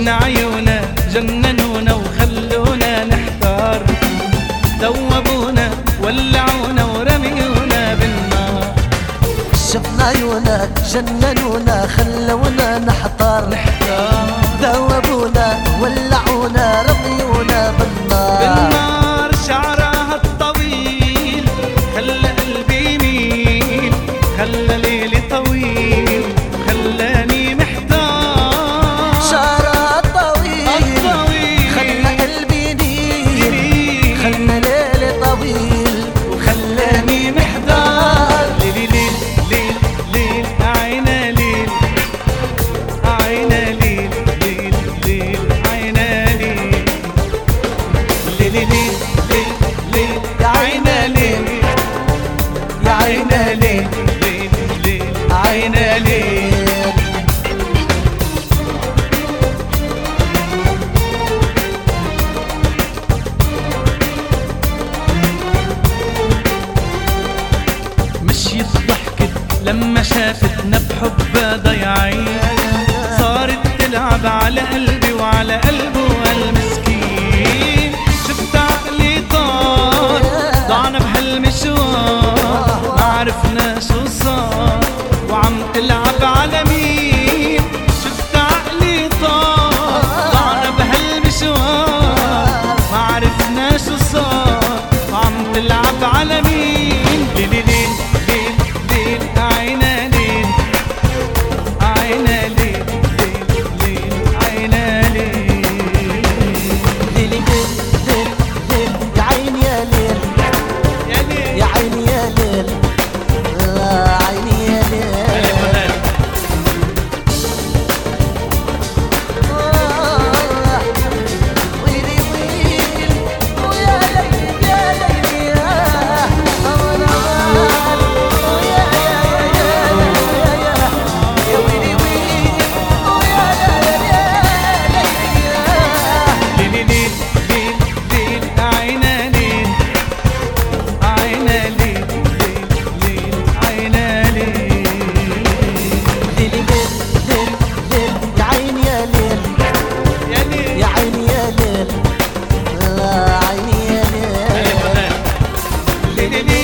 من عيونا جننونا وخلونا نحتار، دوبونا ولعونا ورميونا بالنار. شفنا عيونك جننونا خلونا نحتار، دوبونا ولعونا رميونا بالنار. شعرها الطويل خلى قلبي يميل، خلى ليلي طويل خلاني محتار. شعرها الطويل خلى قلبي يميل، خلى ليلي طويل وخلاني محتار. ليل ليل ليل عينا ليل، عينا ليل ليل ليل عينا ليل، ليل ليل ليل ليل عينا ليل، يا عينا ليل ليل ليل عينا ليل. مشيت ضحكت لما شافتنا بحبها ضيعين، صارت تلعب على قلبي وعلى قلبه هالمسكين. شفت عقلي طار ضعنا بهالمشوار، ما عرفنا شو صار وعم تلعب على مين. شفت عقلي طار ضعنا بهالمشوار، ما عرفنا شو صار وعم تلعب على مين. ليل ليل ليل ليل عينا ليل، عينا ليل ليل ليل عينا ليل، ليل ليل ليل ليل يا عيني يا ليل، يا ليل يا عيني يا ليل، عيني يا ليل. ويلي ويل ويا ليل يا ليل يا أمران، ويا يا ويلي ويل ويا ليل يا ليل ليل ليل ليل ليل عينا ليل، عينا ليل ليل ليل عينا ليل، ليل ليل ليل ليل يا عيني يا ليل، يا ليل يا عيني يا ليل، عيني يا ليل. ليل ليل